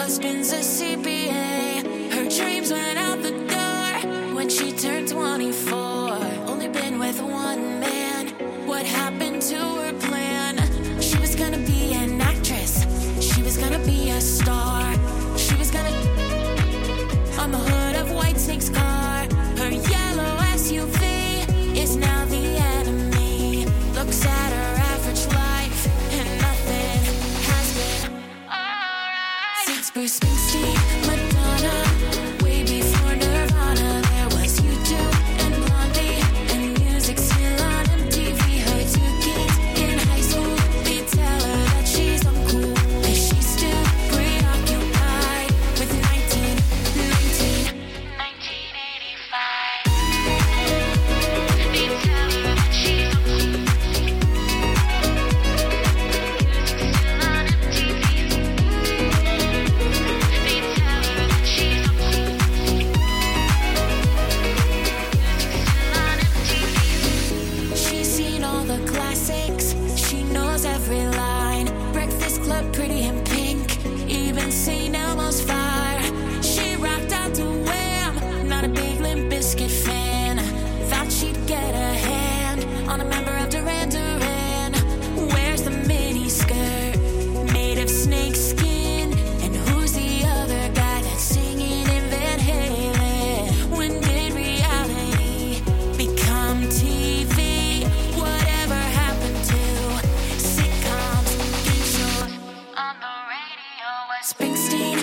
husband's a CPA. Her dreams went out the door when she turned 24. Only been with one man. What happened to her plan? She was gonna be an actress. She was gonna be a star. She was gonna on the hood of Whitesnake's car. Her yellow SUV is now the enemy. Looks at her average life and nothing has been alright. Since Bruce Springsteen, Madonna, way before Nirvana, there was U2 and Blondie, and music still on MTV. Her two kids in high school, they tell her that she's uncool, and she's still preoccupied with 1985. They tell her that she's uncool. Music's still on MTV. They tell her that she's uncool. Music's still on MTV. She's seen all the classics. She knows every line. Breakfast Club, Pretty in Pink, even St. Elmo's Fire. She rocked out to Wham. Not a big Limp Bizkit fan. Thought she'd get a hand on a member of Duran Duran. Wears the mini skirt made of snake skin. And who's the other guy that's singing in Van Halen? When did reality become TV? Whatever happened to sitcoms, game shows on the radio? Was Springsteen